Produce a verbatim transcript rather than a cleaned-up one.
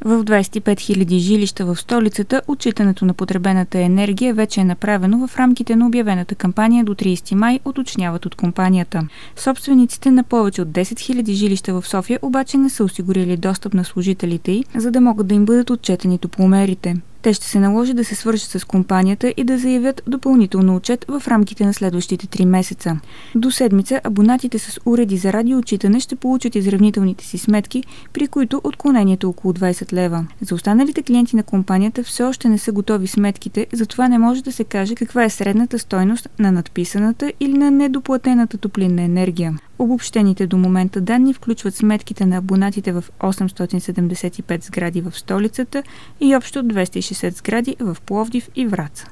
В двадесет и пет хиляди жилища в столицата отчитането на потребената енергия вече е направено в рамките на обявената кампания до тридесети май, уточняват от компанията. Собствениците на повече от десет хиляди жилища в София обаче не са осигурили достъп на служителите й, за да могат да им бъдат отчетени топломерите. Те ще се наложи да се свържат с компанията и да заявят допълнително отчет в рамките на следващите три месеца. До седмица абонатите с уреди за радиоотчитане ще получат изравнителните си сметки, при които отклонението е около двадесет лева. За останалите клиенти на компанията все още не са готови сметките, затова не може да се каже каква е средната стойност на надписаната или на недоплатената топлинна енергия. Обобщените до момента данни включват сметките на абонатите в осемстотин седемдесет и пет сгради в столицата и общо двеста и шестдесет сгради в Пловдив и Враца.